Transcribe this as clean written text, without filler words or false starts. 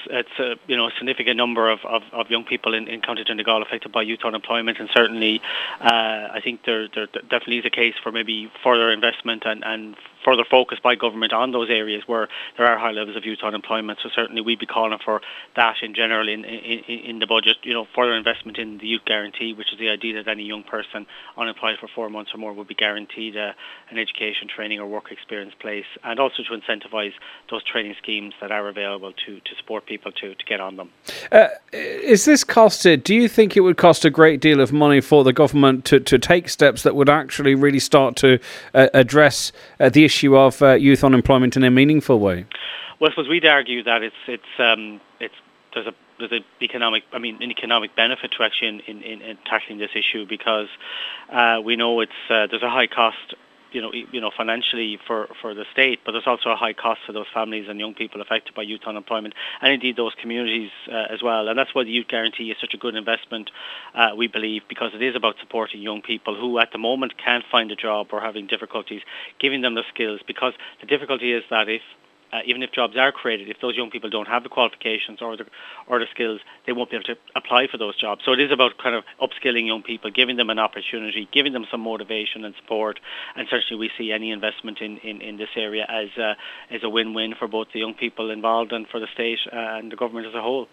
a significant number of young people in County Donegal affected by youth unemployment, and certainly I think there definitely is a case for maybe further investment and further focus by government on those areas where there are high levels of youth unemployment. So certainly we'd be calling for that in general in the budget. Further investment in the youth guarantee, which is the idea that any young person unemployed for 4 months or more will be guaranteed an education, training or work experience place, and also to incentivise those training schemes that are available to support people to get on them. Is this costed? Do you think it would cost a great deal of money for the government to take steps that would actually really start to address the issue of youth unemployment in a meaningful way? Well, I suppose we'd argue that there's an economic benefit to actually in tackling this issue, because we know there's a high cost, financially for the state, but there's also a high cost for those families and young people affected by youth unemployment, and indeed those communities as well. And that's why the Youth Guarantee is such a good investment, we believe, because it is about supporting young people who at the moment can't find a job or having difficulties, giving them the skills, because the difficulty is that even if jobs are created, if those young people don't have the qualifications or the skills, they won't be able to apply for those jobs. So it is about kind of upskilling young people, giving them an opportunity, giving them some motivation and support. And certainly we see any investment in this area as a win-win for both the young people involved and for the state and the government as a whole.